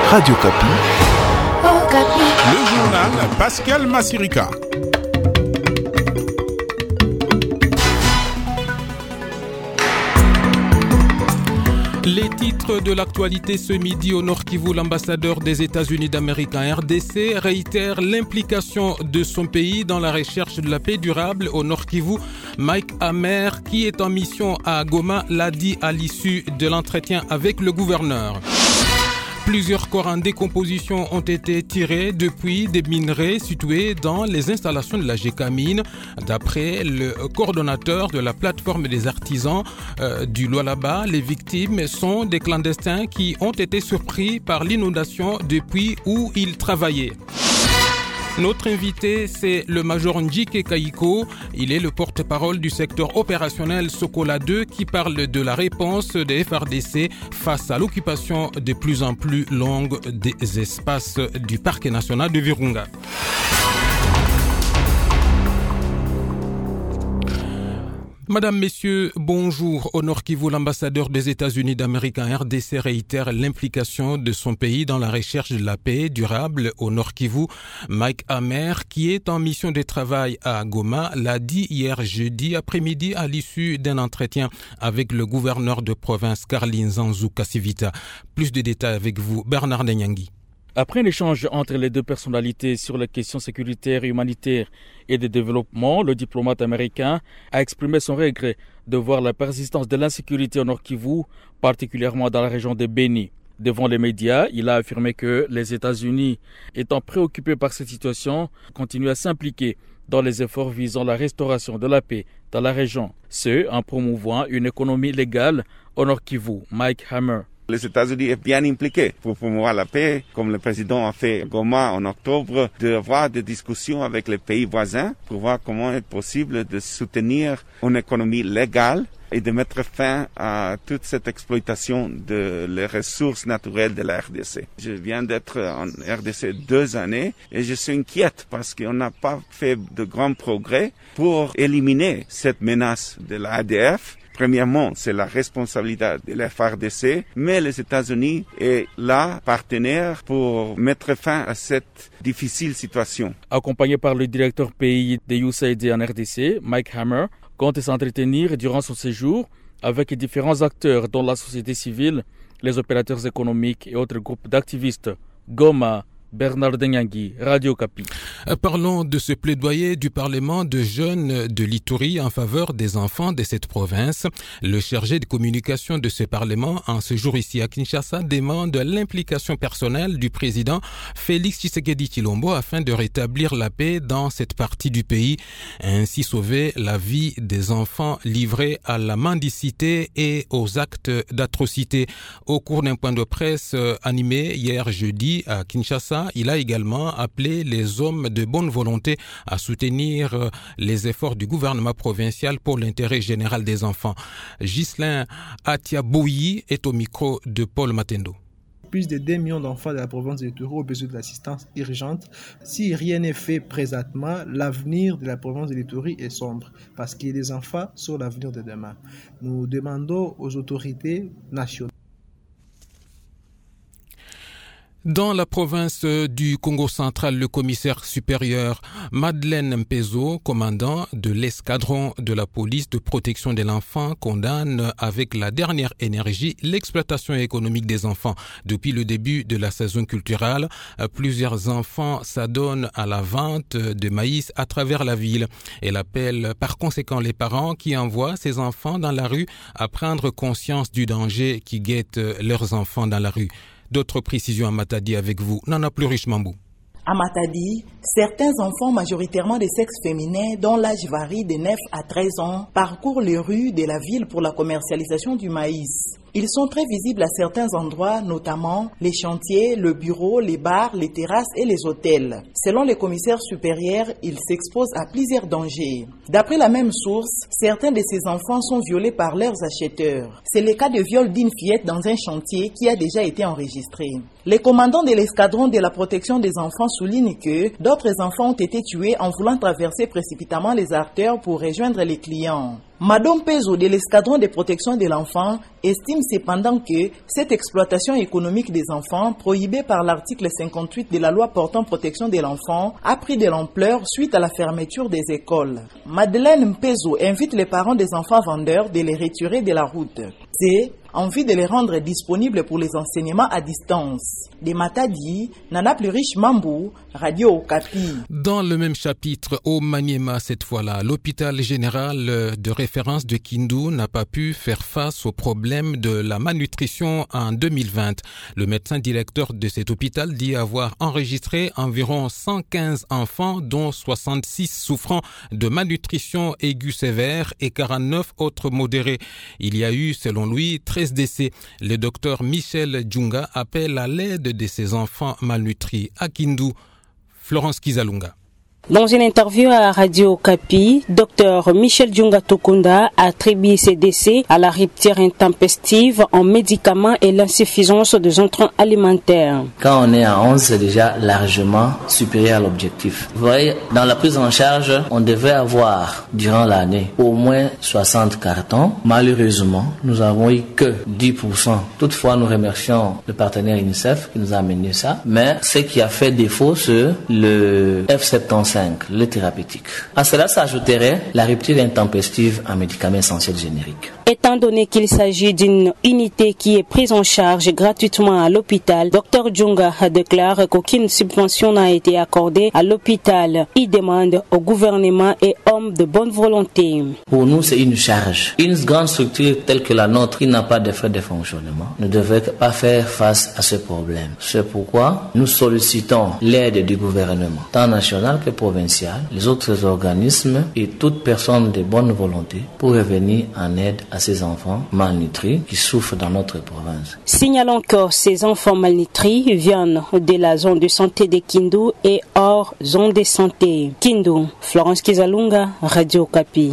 Radio Kapi. Le journal Pascal Massirika. Les titres de l'actualité ce midi au Nord Kivu, l'ambassadeur des États-Unis d'Amérique en RDC réitère l'implication de son pays dans la recherche de la paix durable au Nord Kivu. Mike Hammer, qui est en mission à Goma, l'a dit à l'issue de l'entretien avec le gouverneur. Plusieurs corps en décomposition ont été tirés depuis des minerais situés dans les installations de la GECAMINE. D'après le coordonnateur de la plateforme des artisans du Lualaba, les victimes sont des clandestins qui ont été surpris par l'inondation depuis où ils travaillaient. Notre invité, c'est le major Njike Kaiko. Il est le porte-parole du secteur opérationnel Sokola 2 qui parle de la réponse des FARDC face à l'occupation de plus en plus longue des espaces du parc national de Virunga. Madame, Messieurs, bonjour. Au Nord Kivu, l'ambassadeur des États-Unis d'Amérique en RDC réitère l'implication de son pays dans la recherche de la paix durable au Nord Kivu. Mike Hammer, qui est en mission de travail à Goma, l'a dit hier jeudi après-midi à l'issue d'un entretien avec le gouverneur de province Karlin Zanzu Kasivita. Plus de détails avec vous, Bernard Nyangi. Après un échange entre les deux personnalités sur les questions sécuritaires et humanitaires et de développement, le diplomate américain a exprimé son regret de voir la persistance de l'insécurité au Nord Kivu, particulièrement dans la région de Beni. Devant les médias, il a affirmé que les États-Unis, étant préoccupés par cette situation, continuent à s'impliquer dans les efforts visant la restauration de la paix dans la région, ce en promouvant une économie légale au Nord Kivu. Mike Hammer. Les États-Unis sont bien impliqués pour promouvoir la paix, comme le président a fait à Goma en octobre, d'avoir des discussions avec les pays voisins pour voir comment est possible de soutenir une économie légale et de mettre fin à toute cette exploitation des ressources naturelles de la RDC. Je viens d'être en RDC 2 années et je suis inquiète parce qu'on n'a pas fait de grands progrès pour éliminer cette menace de la ADF. Premièrement, c'est la responsabilité de la FARDC, mais les États-Unis est là, partenaire, pour mettre fin à cette difficile situation. Accompagné par le directeur pays de USAID en RDC, Mike Hammer, compte s'entretenir durant son séjour avec différents acteurs dont la société civile, les opérateurs économiques et autres groupes d'activistes. Goma, Bernard Nyangi, Radio Kapi. Parlons de ce plaidoyer du Parlement de jeunes de l'Ituri en faveur des enfants de cette province. Le chargé de communication de ce Parlement, en ce jour ici à Kinshasa, demande l'implication personnelle du président Félix Tshisekedi Tshilombo afin de rétablir la paix dans cette partie du pays, ainsi sauver la vie des enfants livrés à la mendicité et aux actes d'atrocité. Au cours d'un point de presse animé hier jeudi à Kinshasa, il a également appelé les hommes de bonne volonté à soutenir les efforts du gouvernement provincial pour l'intérêt général des enfants. Ghislain Atiabouyi est au micro de Paul Matendo. Plus de 2 millions d'enfants de la province de l'Ituri ont besoin d'assistance urgente. Si rien n'est fait présentement, l'avenir de la province de l'Ituri est sombre parce que les enfants sont l'avenir de demain. Nous demandons aux autorités nationales. Dans la province du Congo central, le commissaire supérieur Madeleine Mpezo, commandant de l'escadron de la police de protection de l'enfant, condamne avec la dernière énergie l'exploitation économique des enfants. Depuis le début de la saison culturelle, plusieurs enfants s'adonnent à la vente de maïs à travers la ville. Elle appelle par conséquent les parents qui envoient ces enfants dans la rue à prendre conscience du danger qui guette leurs enfants dans la rue. D'autres précisions à Matadi avec vous, Nana Plurish-Mambou. À Matadi, certains enfants majoritairement de sexe féminin dont l'âge varie de 9 à 13 ans parcourent les rues de la ville pour la commercialisation du maïs. Ils sont très visibles à certains endroits, notamment les chantiers, le bureau, les bars, les terrasses et les hôtels. Selon les commissaires supérieurs, ils s'exposent à plusieurs dangers. D'après la même source, certains de ces enfants sont violés par leurs acheteurs. C'est le cas de viol d'une fillette dans un chantier qui a déjà été enregistré. Les commandants de l'escadron de la protection des enfants soulignent que d'autres enfants ont été tués en voulant traverser précipitamment les artères pour rejoindre les clients. Madame Pezo de l'escadron de protection de l'enfant estime cependant que cette exploitation économique des enfants, prohibée par l'article 58 de la loi portant protection de l'enfant, a pris de l'ampleur suite à la fermeture des écoles. Madeleine Pezo invite les parents des enfants vendeurs de les retirer de la route. C'est envie de les rendre disponibles pour les enseignements à distance. De Matadi, Nana Plurish Mambou, Radio Okapi. Dans le même chapitre, au Maniema cette fois-là, l'hôpital général de référence de Kindu n'a pas pu faire face au problème de la malnutrition en 2020. Le médecin directeur de cet hôpital dit avoir enregistré environ 115 enfants, dont 66 souffrant de malnutrition aiguë sévère et 49 autres modérés. Il y a eu, selon lui, 13 décès. Le docteur Michel Djunga appelle à l'aide de ces enfants malnutris. À Kindu, Florence Kizalunga. Dans une interview à Radio Okapi, Dr Michel Djunga Tokunda a attribué ces décès à la rupture intempestive en médicaments et l'insuffisance des entrants alimentaires. Quand on est à 11, c'est déjà largement supérieur à l'objectif. Vous voyez, dans la prise en charge, on devait avoir, durant l'année, au moins 60 cartons. Malheureusement, nous avons eu que 10%. Toutefois, nous remercions le partenaire UNICEF qui nous a amené ça. Mais ce qui a fait défaut, c'est le F75. Le thérapeutique. À cela s'ajouterait la rupture intempestive en médicaments essentiels génériques. Étant donné qu'il s'agit d'une unité qui est prise en charge gratuitement à l'hôpital, Dr Djunga déclare qu'aucune subvention n'a été accordée à l'hôpital. Il demande au gouvernement et hommes de bonne volonté. Pour nous, c'est une charge. Une grande structure telle que la nôtre, qui n'a pas de frais de fonctionnement, ne devrait pas faire face à ce problème. C'est pourquoi nous sollicitons l'aide du gouvernement, tant national que provincial, les autres organismes et toute personne de bonne volonté pour revenir en aide à ces enfants malnutris qui souffrent dans notre province. Signalons que ces enfants malnutris viennent de la zone de santé de Kindu et hors zone de santé. Kindu, Florence Kizalunga, Radio Okapi.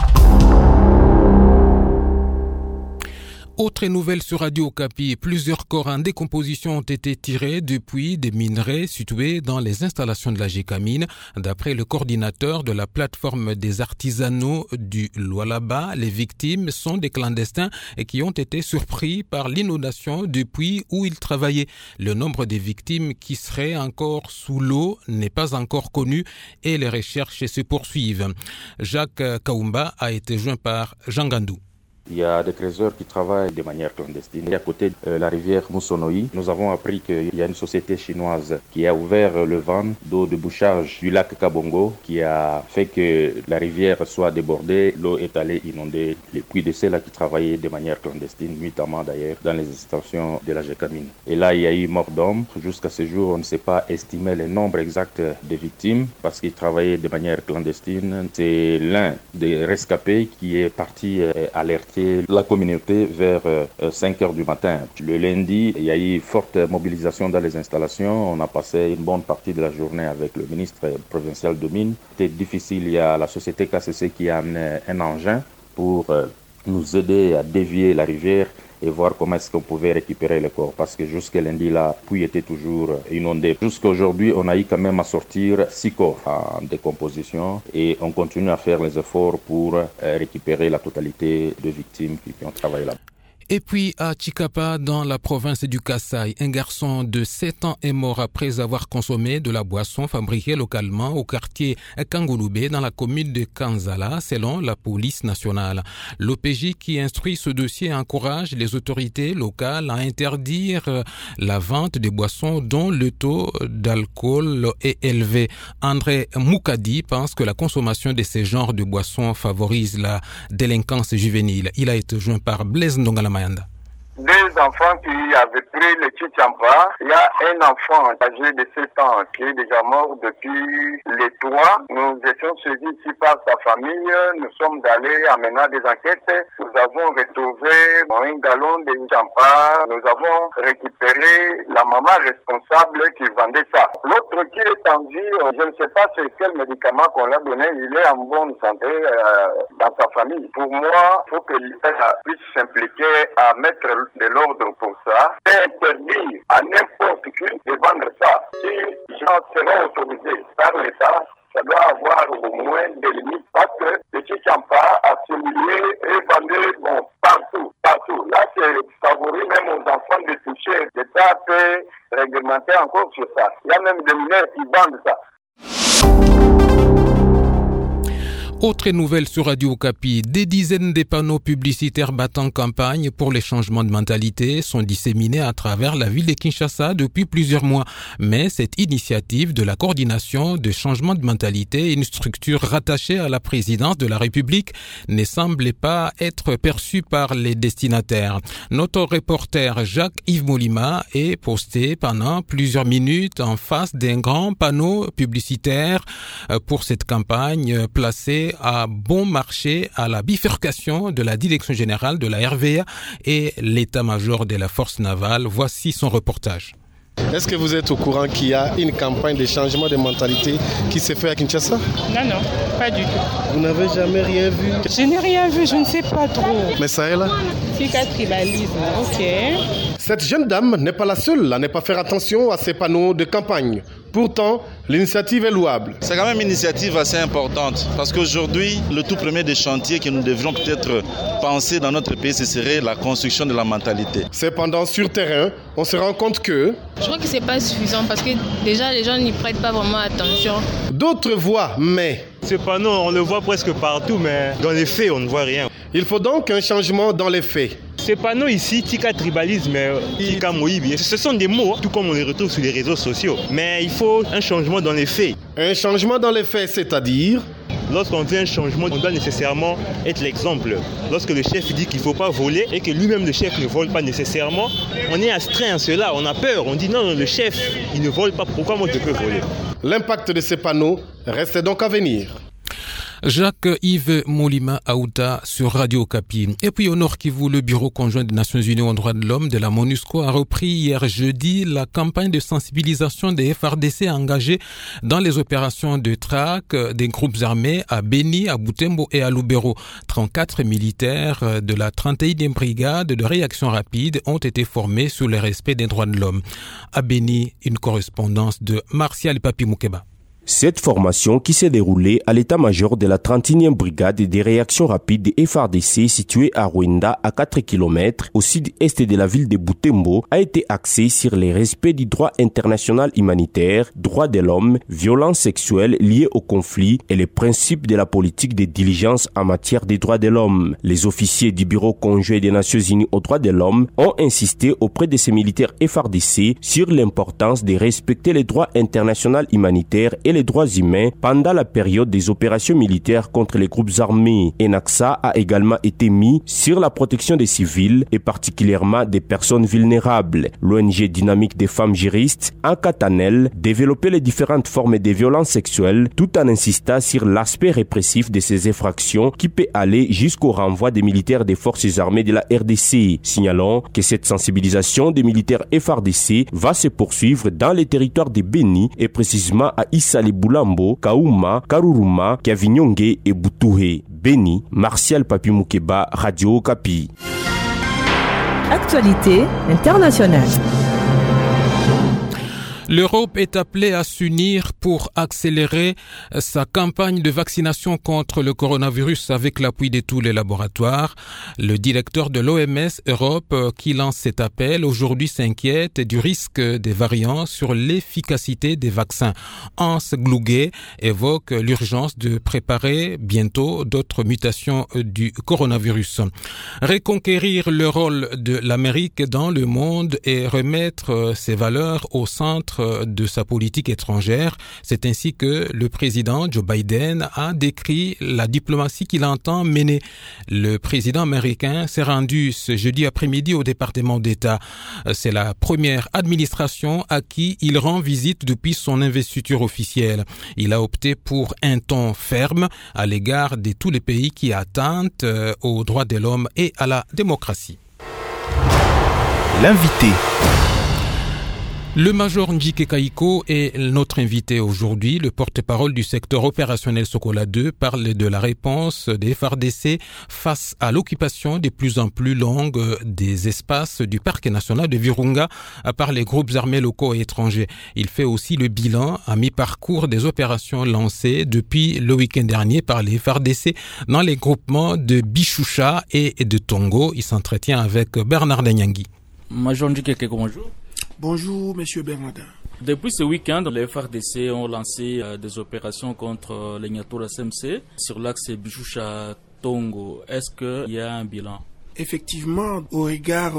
Autre nouvelle sur Radio Okapi, plusieurs corps en décomposition ont été tirés depuis des minerais situés dans les installations de la Gécamine. D'après le coordinateur de la plateforme des artisanaux du Lualaba, les victimes sont des clandestins qui ont été surpris par l'inondation du puits où ils travaillaient. Le nombre des victimes qui seraient encore sous l'eau n'est pas encore connu et les recherches se poursuivent. Jacques Kaumba a été joint par Jean Gandou. Il y a des trésors qui travaillent de manière clandestine. Et à côté de la rivière Moussonoï, nous avons appris qu'il y a une société chinoise qui a ouvert le van d'eau de bouchage du lac Kabongo qui a fait que la rivière soit débordée. L'eau est allée inonder les puits de ceux-là qui travaillaient de manière clandestine, notamment d'ailleurs dans les stations de la Gécamine. Et là, il y a eu mort d'homme. Jusqu'à ce jour, on ne sait pas estimer le nombre exact des victimes parce qu'ils travaillaient de manière clandestine. C'est l'un des rescapés qui est parti alerter la communauté vers 5 heures du matin. Le lundi, il y a eu forte mobilisation dans les installations. On a passé une bonne partie de la journée avec le ministre provincial de Mines. C'était difficile. Il y a la société KCC qui a amené un engin pour nous aider à dévier la rivière et voir comment est-ce qu'on pouvait récupérer les corps. Parce que jusqu'à lundi, la puits était toujours inondé. Jusqu'à aujourd'hui, on a eu quand même à sortir 6 corps en décomposition et on continue à faire les efforts pour récupérer la totalité de victimes qui ont travaillé là. Et puis à Chikapa, dans la province du Kasaï, un garçon de 7 ans est mort après avoir consommé de la boisson fabriquée localement au quartier Kangouloubé dans la commune de Kanzala, selon la police nationale. L'OPJ qui instruit ce dossier encourage les autorités locales à interdire la vente des boissons dont le taux d'alcool est élevé. André Moukadi pense que la consommation de ces genres de boissons favorise la délinquance juvénile. Il a été joint par Blaise Ndongalama. Deux enfants qui avaient pris le Chichampa. Il y a un enfant âgé de 7 ans qui est déjà mort depuis les 3. Nous étions saisis ici par sa famille. Nous sommes allés à mener des enquêtes. Nous avons retrouvé un gallon de Chichampa. Nous avons récupéré la maman responsable qui vendait ça. L'autre qui est en vie, je ne sais pas c'est quel médicament qu'on l'a donné. Il est en bonne santé dans sa famille. Pour moi, il faut que l'État puisse s'impliquer à mettre de l'ordre pour ça, c'est interdit à n'importe qui de vendre ça. Si les gens seront autorisés par l'État, ça doit avoir au moins des limites parce que le Champa, assimilé et vendu partout. Là, c'est favori même aux enfants de toucher. L'État peut réglementer encore sur ça. Il y a même des mineurs qui vendent ça. Autre nouvelle sur Radio Okapi, des dizaines de panneaux publicitaires battant campagne pour les changements de mentalité sont disséminés à travers la ville de Kinshasa depuis plusieurs mois. Mais cette initiative de la coordination de changement de mentalité, une structure rattachée à la présidence de la République, ne semblait pas être perçue par les destinataires. Notre reporter Jacques-Yves Molima est posté pendant plusieurs minutes en face d'un grand panneau publicitaire pour cette campagne placée à bon marché à la bifurcation de la direction générale de la RVA et l'état-major de la force navale. Voici son reportage. Est-ce que vous êtes au courant qu'il y a une campagne de changement de mentalité qui s'est faite à Kinshasa? Non, pas du tout. Vous n'avez jamais rien vu? Je n'ai rien vu, je ne sais pas trop. Mais ça est là? Tika tribalisme, ok. Cette jeune dame n'est pas la seule à ne pas faire attention à ces panneaux de campagne. Pourtant, l'initiative est louable. C'est quand même une initiative assez importante parce qu'aujourd'hui, le tout premier des chantiers que nous devrions peut-être penser dans notre pays, ce serait la construction de la mentalité. Cependant, sur terrain, on se rend compte que... Je crois que ce n'est pas suffisant parce que déjà, les gens n'y prêtent pas vraiment attention. D'autres voient, mais... Ce panneau, on le voit presque partout, mais dans les faits, on ne voit rien. Il faut donc un changement dans les faits. Ces panneaux ici, Tika tribalisme, Tika moïbi, ce sont des mots, tout comme on les retrouve sur les réseaux sociaux. Mais il faut un changement dans les faits. Un changement dans les faits, c'est-à-dire? Lorsqu'on fait un changement, on doit nécessairement être l'exemple. Lorsque le chef dit qu'il ne faut pas voler et que lui-même le chef ne vole pas nécessairement, on est astreint à cela, on a peur, on dit non, le chef, il ne vole pas, pourquoi moi je peux voler? L'impact de ces panneaux reste donc à venir. Jacques-Yves Molima Aouda sur Radio Okapi. Et puis au Nord Kivu, le Bureau conjoint des Nations Unies aux droits de l'homme de la MONUSCO a repris hier jeudi la campagne de sensibilisation des FARDC engagés dans les opérations de traque des groupes armés à Beni, à Butembo et à Lubero. 34 militaires de la 31e brigade de réaction rapide ont été formés sur le respect des droits de l'homme. À Beni, une correspondance de Martial Papi Moukeba. Cette formation qui s'est déroulée à l'état-major de la 31e brigade des réactions rapides des FARDC située à Rwanda à 4 km au sud-est de la ville de Butembo a été axée sur le respect du droit international humanitaire, droits de l'homme, violences sexuelles liées au conflit et les principes de la politique de diligence en matière des droits de l'homme. Les officiers du Bureau conjoint des Nations Unies aux droits de l'homme ont insisté auprès de ces militaires FARDC sur l'importance de respecter les droits international humanitaires et les droits humains pendant la période des opérations militaires contre les groupes armés. Un accent a également été mis sur la protection des civils et particulièrement des personnes vulnérables. L'ONG Dynamique des femmes juristes, en Catanel, développait les différentes formes de violences sexuelles tout en insistant sur l'aspect répressif de ces infractions qui peut aller jusqu'au renvoi des militaires des forces armées de la RDC. Signalons que cette sensibilisation des militaires FARDC va se poursuivre dans les territoires de Beni et précisément à Issali Bulambo, Kaouma, Karuruma, Kavinyonge et Butuhe. Beni, Martial Papi Moukeba, Radio Okapi. Actualité internationale. L'Europe est appelée à s'unir pour accélérer sa campagne de vaccination contre le coronavirus avec l'appui de tous les laboratoires. Le directeur de l'OMS Europe qui lance cet appel aujourd'hui s'inquiète du risque des variants sur l'efficacité des vaccins. Hans Kluge évoque l'urgence de préparer bientôt d'autres mutations du coronavirus. Reconquérir le rôle de l'Amérique dans le monde et remettre ses valeurs au centre de sa politique étrangère. C'est ainsi que le président Joe Biden a décrit la diplomatie qu'il entend mener. Le président américain s'est rendu ce jeudi après-midi au département d'État. C'est la première administration à qui il rend visite depuis son investiture officielle. Il a opté pour un ton ferme à l'égard de tous les pays qui atteintent aux droits de l'homme et à la démocratie. L'invité. Le major Njike Kaiko est notre invité aujourd'hui. Le porte-parole du secteur opérationnel Sokola 2 parle de la réponse des FARDC face à l'occupation de plus en plus longue des espaces du parc national de Virunga par les groupes armés locaux et étrangers. Il fait aussi le bilan à mi-parcours des opérations lancées depuis le week-end dernier par les FARDC dans les groupements de Bichoucha et de Tongo. Il s'entretient avec Bernard Nyangui. Major Njike, bonjour. Bonjour, Monsieur Bernardin. Depuis ce week-end, les FARDC ont lancé des opérations contre les Nyatura SMC sur l'axe Bichoucha-Tongo. Est-ce qu'il y a un bilan? Effectivement, au regard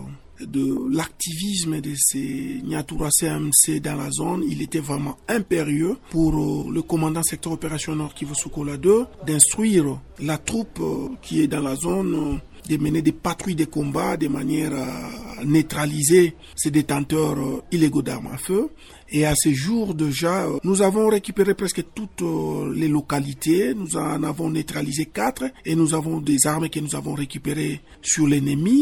de l'activisme de ces Nyatura CMC dans la zone, il était vraiment impérieux pour le commandant secteur opération Nord Kivu Sokola 2 d'instruire la troupe qui est dans la zone de mener des patrouilles de combat de manière à neutraliser ces détenteurs illégaux d'armes à feu. Et à ce jour déjà, nous avons récupéré presque toutes les localités. Nous en avons neutralisé 4 et nous avons des armes que nous avons récupérées sur l'ennemi.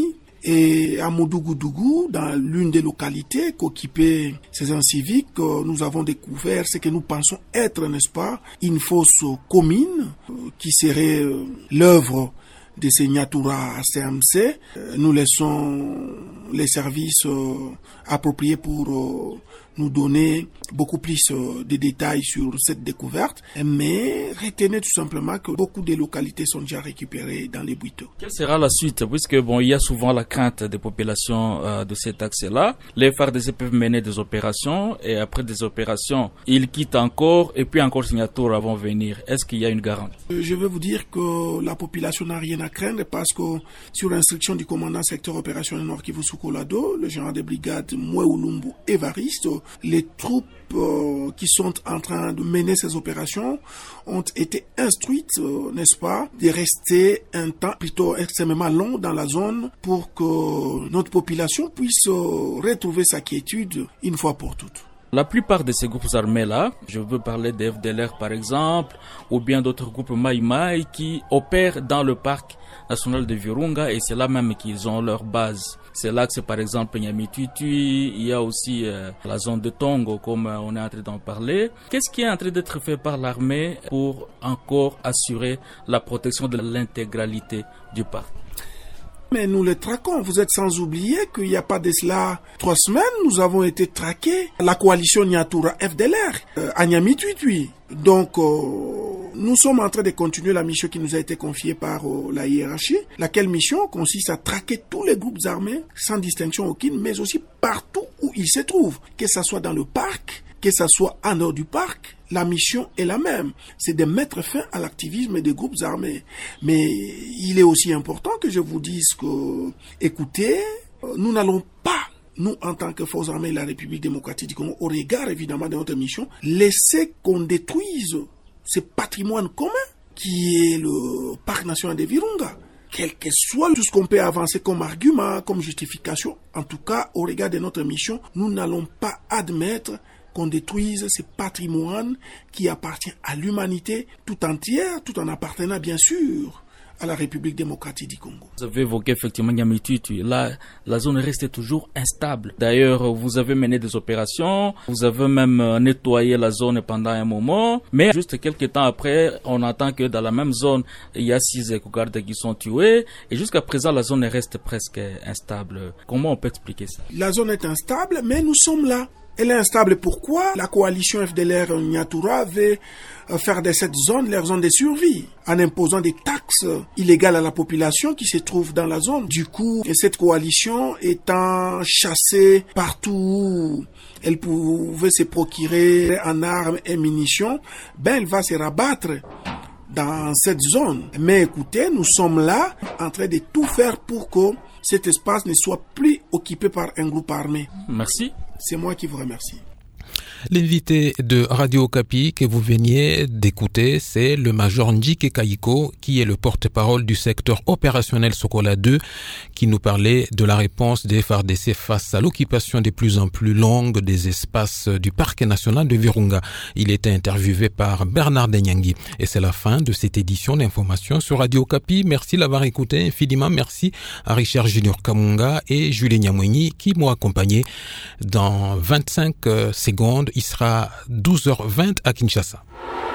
Et à Modougou, dans l'une des localités qu'occupaient ces civiques, nous avons découvert ce que nous pensons être, n'est-ce pas, une fosse commune qui serait l'œuvre de ces Nyatura CMC. Nous laissons les services appropriés pour nous donner beaucoup plus de détails sur cette découverte, mais retenez tout simplement que beaucoup de localités sont déjà récupérées dans les buiteaux. Quelle sera la suite? Puisque il y a souvent la crainte des populations de cet axe-là. Les FARDC peuvent mener des opérations et après des opérations, ils quittent encore et puis encore Nyatura vont venir. Est-ce qu'il y a une garantie? Je vais vous dire que la population n'a rien à craindre parce que sur instruction du commandant secteur opérationnel Nord Kivu Sokola 2, le général de brigade Moueoulumbu Évariste, les troupes qui sont en train de mener ces opérations ont été instruites, n'est-ce pas, de rester un temps plutôt extrêmement long dans la zone pour que notre population puisse retrouver sa quiétude une fois pour toutes. La plupart de ces groupes armés-là, je veux parler des FDLR par exemple, ou bien d'autres groupes Maïmaï qui opèrent dans le parc national de Virunga et c'est là même qu'ils ont leur base. C'est là que c'est par exemple Nyamitutui, il y a aussi la zone de Tongo comme on est en train d'en parler. Qu'est-ce qui est en train d'être fait par l'armée pour encore assurer la protection de l'intégralité du parc? Mais nous les traquons. Vous êtes sans oublier qu'il n'y a pas de cela 3 semaines, nous avons été traqués. La coalition Nyatura FDLR à Nyamitutui. Donc, nous sommes en train de continuer la mission qui nous a été confiée par la hiérarchie, laquelle mission consiste à traquer tous les groupes armés, sans distinction aucune, mais aussi partout où ils se trouvent, que ce soit dans le parc, que ce soit en dehors du parc. La mission est la même, c'est de mettre fin à l'activisme des groupes armés. Mais il est aussi important que je vous dise que, écoutez, nous n'allons pas, nous en tant que forces armées de la République démocratique du Congo, au regard évidemment de notre mission, laisser qu'on détruise ce patrimoine commun qui est le parc national de Virunga. Quel que soit tout ce qu'on peut avancer comme argument, comme justification, en tout cas, au regard de notre mission, nous n'allons pas admettre qu'on détruise ce patrimoine qui appartient à l'humanité tout entière, tout en appartenant bien sûr à la République démocratique du Congo. Vous avez évoqué effectivement Nyamitutui. Là, la zone reste toujours instable. D'ailleurs, vous avez mené des opérations, vous avez même nettoyé la zone pendant un moment, mais juste quelques temps après, on entend que dans la même zone, il y a 6 éco-gardes qui sont tués, et jusqu'à présent, la zone reste presque instable. Comment on peut expliquer ça? La zone est instable, mais nous sommes là. Elle est instable. Pourquoi? La coalition FDLR Nyatura veut faire de cette zone leur zone de survie en imposant des taxes illégales à la population qui se trouve dans la zone. Du coup, cette coalition étant chassée partout où elle pouvait se procurer en armes et munitions, elle va se rabattre dans cette zone. Mais écoutez, nous sommes là en train de tout faire pour que cet espace ne soit plus occupé par un groupe armé. Merci. C'est moi qui vous remercie. L'invité de Radio Okapi que vous veniez d'écouter, c'est le major Njike Kaiko, qui est le porte-parole du secteur opérationnel Sokola 2, qui nous parlait de la réponse des FARDC face à l'occupation de plus en plus longue des espaces du parc national de Virunga. Il était interviewé par Bernard Denyangui. Et c'est la fin de cette édition d'information sur Radio Okapi. Merci de l'avoir écouté infiniment. Merci à Richard Junior Kamunga et Julien Nyamweni qui m'ont accompagné. Dans 25 secondes, il sera 12h20 à Kinshasa.